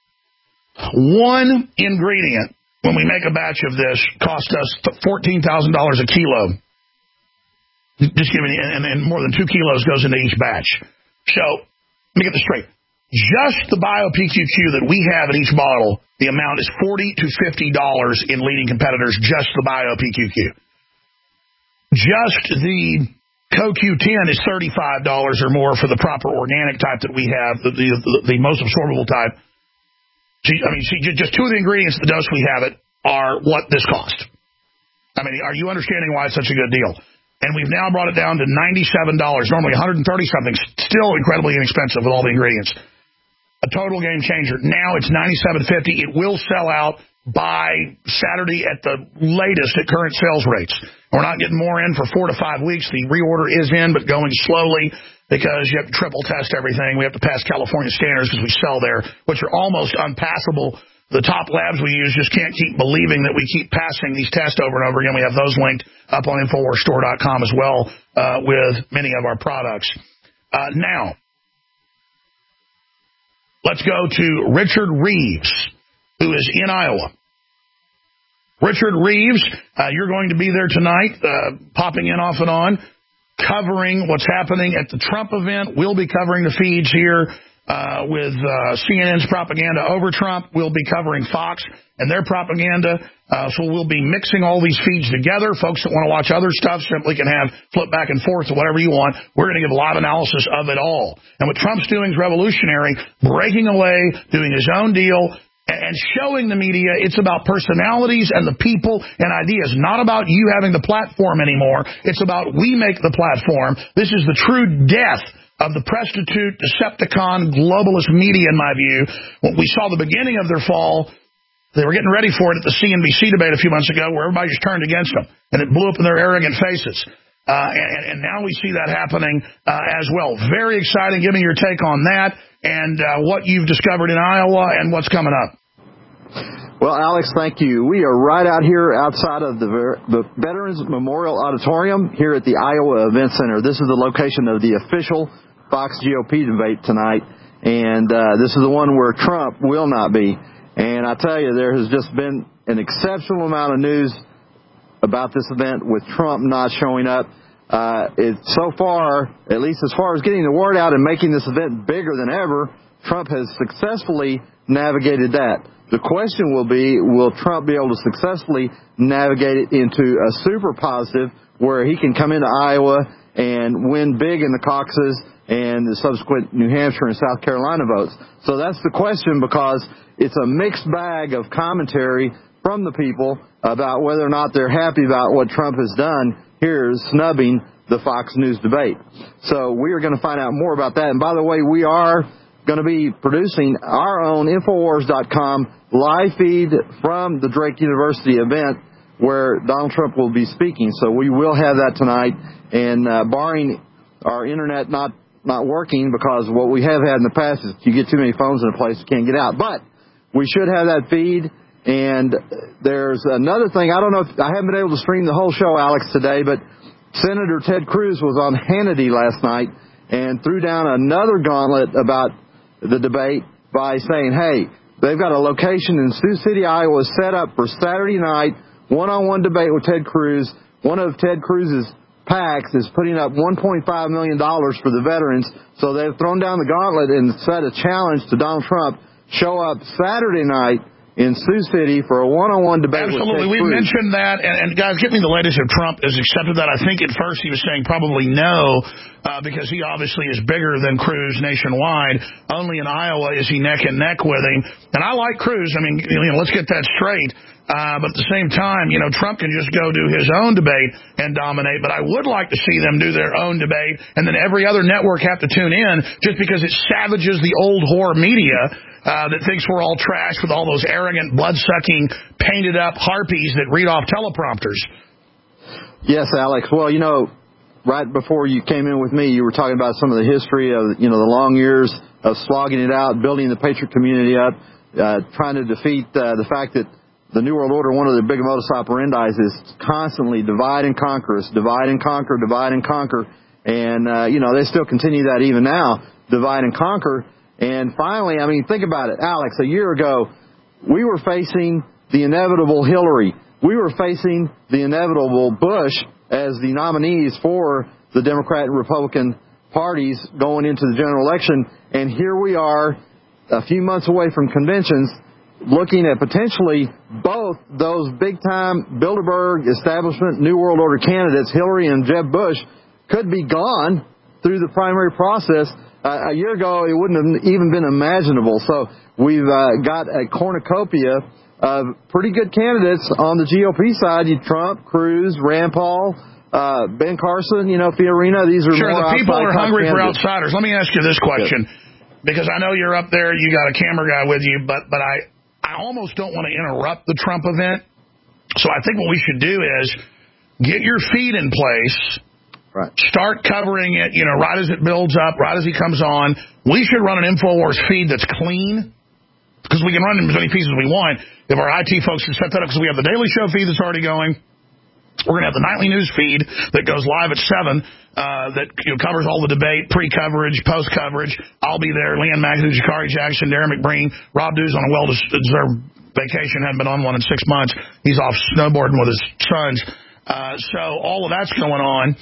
One ingredient, when we make a batch of this, cost us $14,000 a kilo. Just give me, and more than 2 kilos goes into each batch. So, let me get this straight. Just the BioPQQ that we have in each bottle, the amount is $40 to $50 in leading competitors, just the BioPQQ. Just the CoQ10 is $35 or more for the proper organic type that we have, the most absorbable type. Just 2 of the ingredients, the dose we have it, are what this cost. I mean, are you understanding why it's such a good deal? And we've now brought it down to $97, normally $130-something, still incredibly inexpensive with all the ingredients. A total game changer. Now it's $97.50. It will sell out by Saturday at the latest at current sales rates. We're not getting more in for 4 to 5 weeks. The reorder is in, but going slowly because you have to triple test everything. We have to pass California standards because we sell there, which are almost unpassable. The top labs we use just can't keep believing that we keep passing these tests over and over again. We have those linked up on InfoWarsStore.com as well with many of our products. Now, let's go to Richard Reeves, who is in Iowa. Richard Reeves, you're going to be there tonight, popping in off and on, covering what's happening at the Trump event. We'll be covering the feeds here with CNN's propaganda over Trump. We'll be covering Fox and their propaganda. So we'll be mixing all these feeds together. Folks that want to watch other stuff simply can have flip back and forth to whatever you want. We're going to give a live analysis of it all. And what Trump's doing is revolutionary, breaking away, doing his own deal, and showing the media it's about personalities and the people and ideas, not about you having the platform anymore. It's about we make the platform. This is the true death of the prostitute, Decepticon, globalist media, in my view. When we saw the beginning of their fall, they were getting ready for it at the CNBC debate a few months ago where everybody just turned against them, and it blew up in their arrogant faces. And now we see that happening as well. Very exciting. Give me your take on that and what you've discovered in Iowa and what's coming up. Well, Alex, thank you. We are right out here outside of the Veterans Memorial Auditorium here at the Iowa Event Center. This is the location of the official Fox GOP debate tonight, and this is the one where Trump will not be. And I tell you, there has just been an exceptional amount of news about this event with Trump not showing up. It's so far, at least as far as getting the word out and making this event bigger than ever, Trump has successfully navigated that. The question will be, will Trump be able to successfully navigate it into a super positive where he can come into Iowa and win big in the caucuses and the subsequent New Hampshire and South Carolina votes? So that's the question, because it's a mixed bag of commentary from the people about whether or not they're happy about what Trump has done here, snubbing the Fox News debate. So we are going to find out more about that. And by the way, we are going to be producing our own Infowars.com live feed from the Drake University event where Donald Trump will be speaking. So we will have that tonight. And barring our internet not working, because what we have had in the past is you get too many phones in a place, you can't get out. But we should have that feed. And there's another thing. I don't know if I haven't been able to stream the whole show, Alex, today, but Senator Ted Cruz was on Hannity last night and threw down another gauntlet about the debate by saying, hey, they've got a location in Sioux City, Iowa, set up for Saturday night, one-on-one debate with Ted Cruz. One of Ted Cruz's PACs is putting up $1.5 million for the veterans. So they've thrown down the gauntlet and set a challenge to Donald Trump. Show up Saturday night in Sioux City for a one-on-one debate. Absolutely. With Ted We've Cruz. mentioned that. And guys, get me the latest if Trump has accepted that. I think at first he was saying probably no, because he obviously is bigger than Cruz nationwide. Only in Iowa is he neck and neck with him. And I like Cruz. I mean, let's get that straight. But at the same time, Trump can just go do his own debate and dominate. But I would like to see them do their own debate, and then every other network have to tune in, just because it savages the old whore media that thinks we're all trash with all those arrogant, blood-sucking, painted-up harpies that read off teleprompters. Yes, Alex. Well, right before you came in with me, you were talking about some of the history of, the long years of slogging it out, building the patriot community up, trying to defeat the fact that the New World Order, one of their big modus operandi is constantly divide and conquer us, divide and conquer, divide and conquer. And, they still continue that even now, divide and conquer. And finally, think about it, Alex, a year ago, we were facing the inevitable Hillary. We were facing the inevitable Bush as the nominees for the Democrat and Republican parties going into the general election. And here we are, a few months away from conventions, looking at potentially both those big-time Bilderberg establishment New World Order candidates, Hillary and Jeb Bush, could be gone through the primary process. A year ago, it wouldn't have even been imaginable. So we've got a cornucopia of pretty good candidates on the GOP side. Trump, Cruz, Rand Paul, Ben Carson, Fiorina. These are sure, more the people are hungry for candidates. outsiders. Let me ask you this question, because I know you're up there, you got a camera guy with you, but I almost don't want to interrupt the Trump event. So I think what we should do is get your feed in place. Right. Start covering it, right as it builds up, right as he comes on. We should run an InfoWars feed that's clean, because we can run as many pieces as we want. If our IT folks can set that up, because we have the Daily Show feed that's already going. We're going to have the nightly news feed that goes live at 7 that covers all the debate, pre-coverage, post-coverage. I'll be there. Leanne McAdoo, Jakari Jackson, Darren McBreen. Rob Dew's on a well-deserved vacation. Hadn't been on one in 6 months. He's off snowboarding with his sons. So all of that's going on.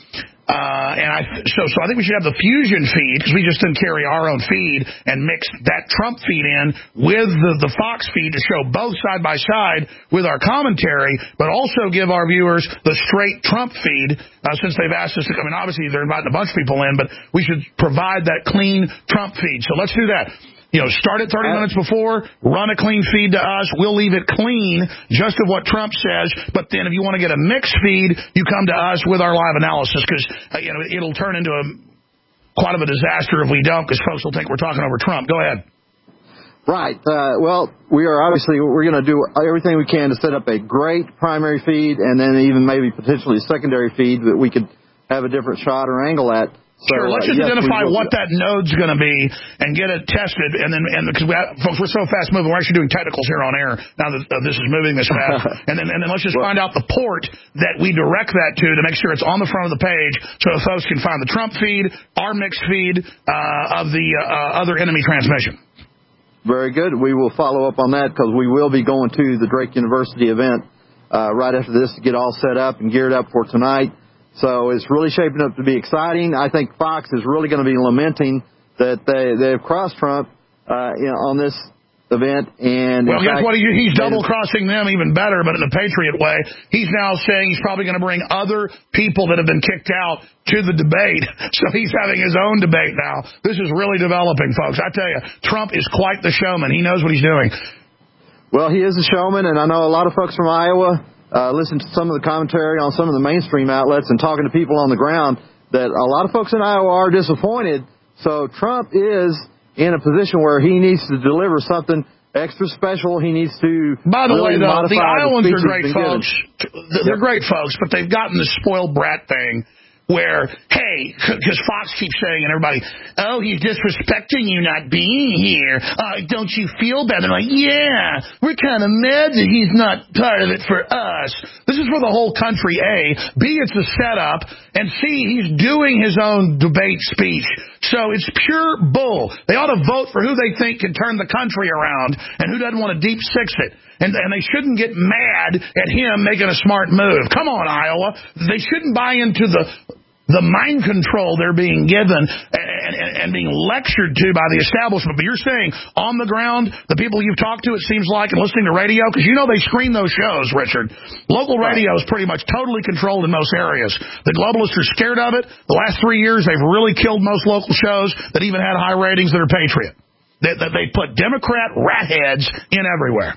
So I think we should have the fusion feed, because we just didn't carry our own feed, and mix that Trump feed in with the Fox feed to show both side by side with our commentary, but also give our viewers the straight Trump feed, since they've asked us to come in. Obviously, they're inviting a bunch of people in, but we should provide that clean Trump feed. So let's do that. Start it 30 minutes before, run a clean feed to us. We'll leave it clean, just of what Trump says. But then if you want to get a mixed feed, you come to us with our live analysis, because, it'll turn into quite of a disaster if we don't, because folks will think we're talking over Trump. Go ahead. Right. Well, we're going to do everything we can to set up a great primary feed, and then even maybe potentially a secondary feed that we could have a different shot or angle at. So, sure, let's just identify what that node's going to be and get it tested. And because folks, we're so fast moving, we're actually doing technicals here on air now that this is moving this fast. and then let's just find out the port that we direct that to make sure it's on the front of the page, so folks can find the Trump feed, our mixed feed of the other enemy transmission. Very good. We will follow up on that, because we will be going to the Drake University event right after this to get all set up and geared up for tonight. So it's really shaping up to be exciting. I think Fox is really going to be lamenting that they've crossed Trump on this event. And well, guess what? He's double-crossing them even better, but in the Patriot way. He's now saying he's probably going to bring other people that have been kicked out to the debate. So he's having his own debate now. This is really developing, folks. I tell you, Trump is quite the showman. He knows what he's doing. Well, he is a showman, and I know a lot of folks from Iowa listen to some of the commentary on some of the mainstream outlets and talking to people on the ground that a lot of folks in Iowa are disappointed. So Trump is in a position where he needs to deliver something extra special. He needs to. By the really way, though, the Iowans are great folks. They're great folks, but they've gotten the spoiled brat thing where, hey, because Fox keeps saying, and everybody, oh, he's disrespecting you not being here. Don't you feel bad? They're like, yeah, we're kind of mad that he's not part of it for us. This is for the whole country, A. B, it's a setup. And C, he's doing his own debate speech. So it's pure bull. They ought to vote for who they think can turn the country around and who doesn't want to deep six it. And they shouldn't get mad at him making a smart move. Come on, Iowa. They shouldn't buy into the mind control they're being given and being lectured to by the establishment. But you're saying on the ground, the people you've talked to, it seems like, and listening to radio, because you know they screen those shows, Richard. Local radio is pretty much totally controlled in most areas. The globalists are scared of it. The last 3 years, they've really killed most local shows that even had high ratings that are Patriot. They put Democrat rat heads in everywhere.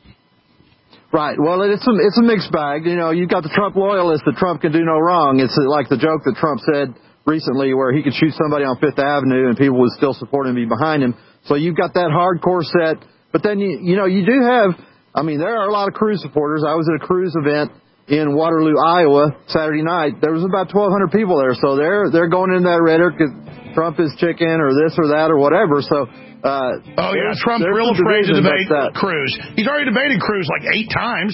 Right. Well, it's a mixed bag. You know, you've got the Trump loyalists that Trump can do no wrong. It's like the joke that Trump said recently where he could shoot somebody on Fifth Avenue and people would still support him and be behind him. So you've got that hardcore set. But then, you do have, I mean, there are a lot of Cruz supporters. I was at a Cruz event in Waterloo, Iowa, Saturday night. There was about 1,200 people there. So they're going in that rhetoric that Trump is chicken or this or that or whatever. So, Trump's real afraid to debate Cruz. He's already debated Cruz like 8 times.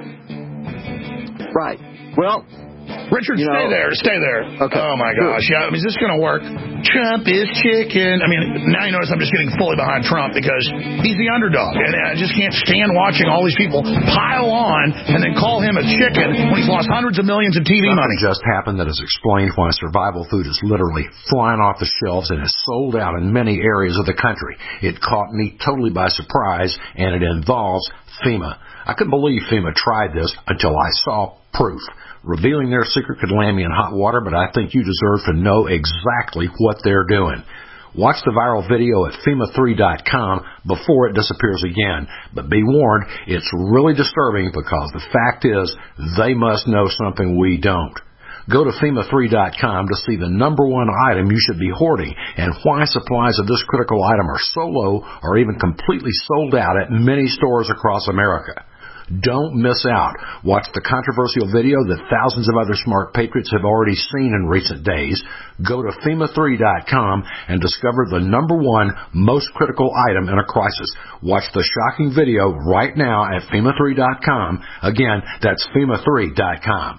Right. Well, Richard, stay there. Okay. Oh, my gosh. Yeah, I mean, is this going to work? Trump is chicken. I mean, now you notice I'm just getting fully behind Trump because he's the underdog. And I just can't stand watching all these people pile on and then call him a chicken when he's lost hundreds of millions of TV money. Something just happened that has explained why survival food is literally flying off the shelves and is sold out in many areas of the country. It caught me totally by surprise, and it involves FEMA. I couldn't believe FEMA tried this until I saw proof. Revealing their secret could land me in hot water, but I think you deserve to know exactly what they're doing. Watch the viral video at FEMA3.com before it disappears again. But be warned, it's really disturbing because the fact is they must know something we don't. Go to FEMA3.com to see the number one item you should be hoarding and why supplies of this critical item are so low or even completely sold out at many stores across America. Don't miss out. Watch the controversial video that thousands of other smart patriots have already seen in recent days. Go to FEMA3.com and discover the number one most critical item in a crisis. Watch the shocking video right now at FEMA3.com. Again, that's FEMA3.com.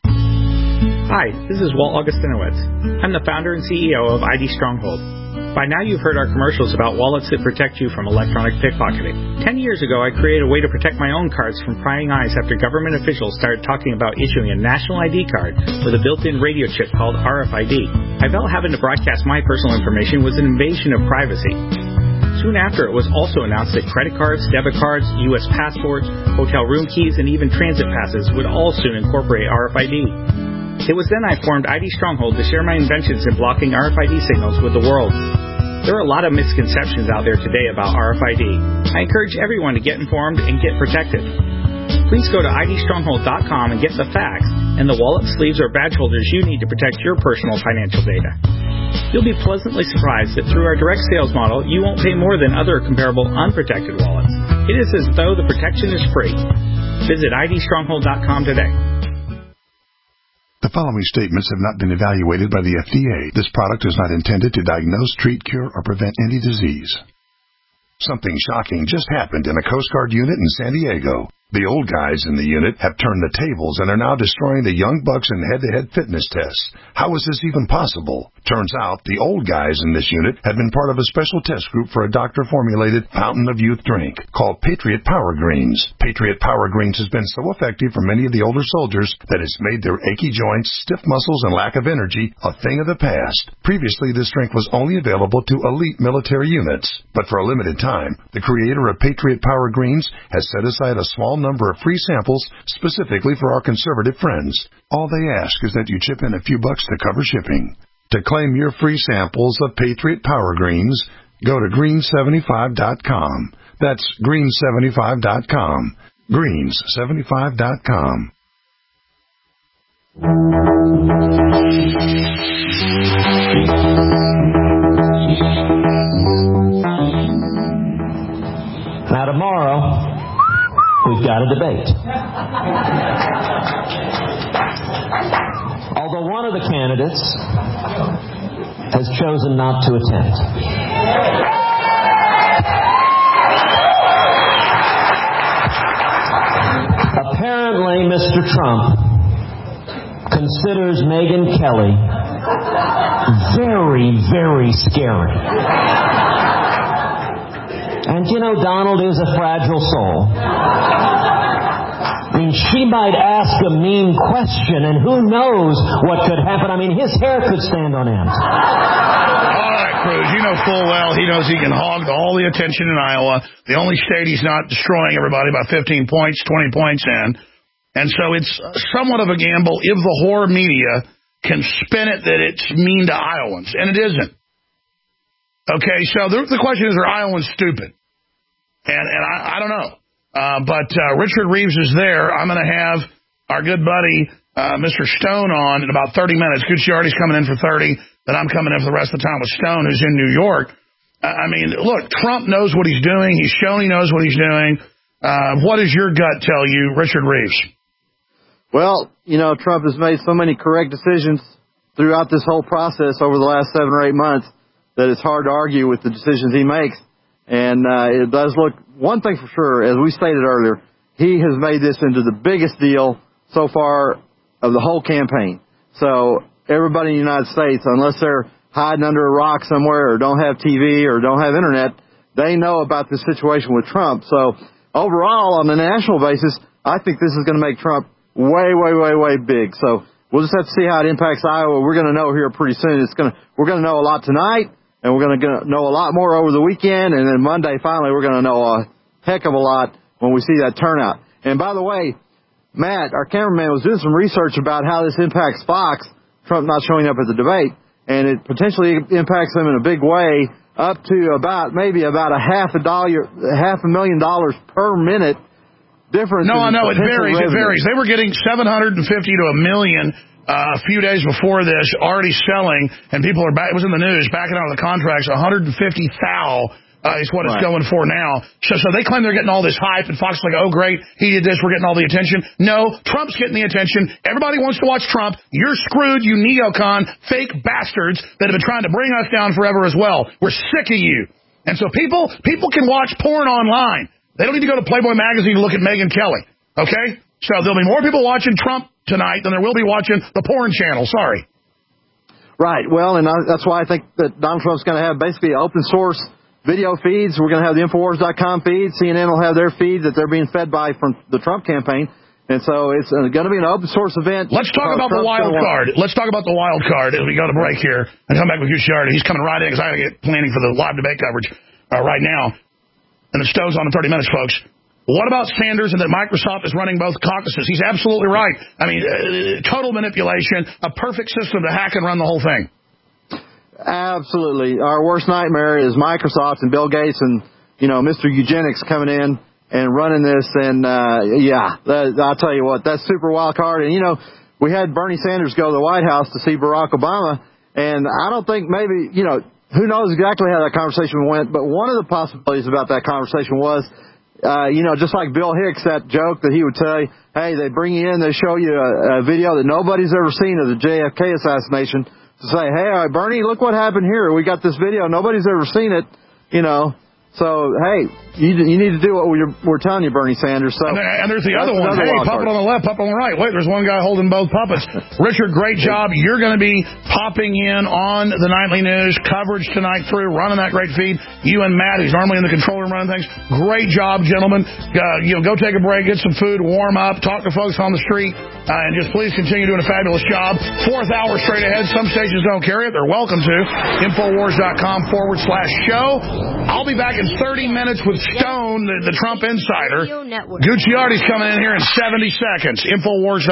Hi, this is Walt Augustinowitz. I'm the founder and CEO of ID Stronghold. By now you've heard our commercials about wallets that protect you from electronic pickpocketing. 10 years ago, I created a way to protect my own cards from prying eyes after government officials started talking about issuing a national ID card with a built-in radio chip called RFID. I felt having to broadcast my personal information was an invasion of privacy. Soon after, it was also announced that credit cards, debit cards, U.S. passports, hotel room keys, and even transit passes would all soon incorporate RFID. It was then I formed ID Stronghold to share my inventions in blocking RFID signals with the world. There are a lot of misconceptions out there today about RFID. I encourage everyone to get informed and get protected. Please go to idstronghold.com and get the facts and the wallet, sleeves, or badge holders you need to protect your personal financial data. You'll be pleasantly surprised that through our direct sales model, you won't pay more than other comparable unprotected wallets. It is as though the protection is free. Visit idstronghold.com today. The following statements have not been evaluated by the FDA. This product is not intended to diagnose, treat, cure, or prevent any disease. Something shocking just happened in a Coast Guard unit in San Diego. The old guys in the unit have turned the tables and are now destroying the young bucks in head-to-head fitness tests. How is this even possible? Turns out the old guys in this unit had been part of a special test group for a doctor-formulated fountain of youth drink called Patriot Power Greens. Patriot Power Greens has been so effective for many of the older soldiers that it's made their achy joints, stiff muscles, and lack of energy a thing of the past. Previously, this drink was only available to elite military units, but for a limited time, the creator of Patriot Power Greens has set aside a small number of free samples specifically for our conservative friends. All they ask is that you chip in a few bucks to cover shipping. To claim your free samples of Patriot Power Greens, go to greens75.com. That's greens75.com. Greens75.com. Now tomorrow, we've got a debate. Although one of the candidates has chosen not to attend. Apparently, Mr. Trump considers Megyn Kelly very, very scary. And you know, Donald is a fragile soul. I mean, she might ask a mean question, and who knows what could happen. I mean, his hair could stand on end. All right, Cruz, you know full well he knows he can hog all the attention in Iowa. The only state he's not destroying everybody by 15 points, 20 points in. And so it's somewhat of a gamble if the whore media can spin it that it's mean to Iowans, and it isn't. Okay, so the question is, are Iowans stupid? And I don't know. But Richard Reeves is there. I'm going to have our good buddy, Mr. Stone, on in about 30 minutes. Gucciardi's coming in for 30. Then I'm coming in for the rest of the time with Stone, who's in New York. I mean, look, Trump knows what he's doing. He's shown he knows what he's doing. What does your gut tell you, Richard Reeves? Well, you know, Trump has made so many correct decisions throughout this whole process over the last 7 or 8 months that it's hard to argue with the decisions he makes. And it does look, one thing for sure, as we stated earlier, he has made this into the biggest deal so far of the whole campaign. So everybody in the United States, unless they're hiding under a rock somewhere or don't have TV or don't have internet, they know about this situation with Trump. So overall, on a national basis, I think this is going to make Trump way, way, way, way big. So we'll just have to see how it impacts Iowa. We're going to know here pretty soon. We're going to know a lot tonight. And we're going to know a lot more over the weekend. And then Monday, finally, we're going to know a heck of a lot when we see that turnout. And by the way, Matt, our cameraman, was doing some research about how this impacts Fox, Trump not showing up at the debate. And it potentially impacts them in a big way, up to maybe about $500,000 per minute difference. No, I know. It varies. Revenue. It varies. They were getting $750,000 to $1 million. A few days before this, already selling, and people are back. It was in the news, backing out of the contracts. 150,000 is what it's going for now. So they claim they're getting all this hype, and Fox is like, oh great, he did this, we're getting all the attention. No, Trump's getting the attention. Everybody wants to watch Trump. You're screwed, you neocon, fake bastards that have been trying to bring us down forever as well. We're sick of you. And so people can watch porn online. They don't need to go to Playboy magazine to look at Megyn Kelly. Okay, so there'll be more people watching Trump tonight than there will be watching the porn channel. Sorry. Right. Well, and that's why I think that Donald Trump's going to have basically open source video feeds. We're going to have the Infowars.com feed. CNN will have their feed that they're being fed by from the Trump campaign. And so it's going to be an open source event. Let's talk about the wild card. Let's talk about the wild card as we go to break here and come back with Gucciardi. He's coming right in because I got to get planning for the live debate coverage right now. And the Stowe's on in 30 minutes, folks. What about Sanders and that Microsoft is running both caucuses? He's absolutely right. I mean, total manipulation, a perfect system to hack and run the whole thing. Absolutely. Our worst nightmare is Microsoft and Bill Gates and, you know, Mr. Eugenics coming in and running this. And, I'll tell you what, that's super wild card. And, you know, we had Bernie Sanders go to the White House to see Barack Obama. And I don't think maybe, you know, who knows exactly how that conversation went. But one of the possibilities about that conversation was, just like Bill Hicks, that joke that he would say, hey, they bring you in, they show you a video that nobody's ever seen of the JFK assassination to say, hey, all right, Bernie, look what happened here. We got this video. Nobody's ever seen it, you know. So, hey, you need to do what we're telling you, Bernie Sanders. So, and there's the other one. Hey, puppet on the left, puppet on the right. Wait, there's one guy holding both puppets. Richard, great job. You're going to be popping in on the nightly news coverage tonight through running that great feed. You and Matt, who's normally in the control room running things. Great job, gentlemen. Go take a break, get some food, warm up, talk to folks on the street, and just please continue doing a fabulous job. 4th hour straight ahead. Some stations don't carry it. They're welcome to. Infowars.com/show. I'll be back in 30 minutes with Stone, the Trump insider. Gucciardi's coming in here in 70 seconds. Infowars.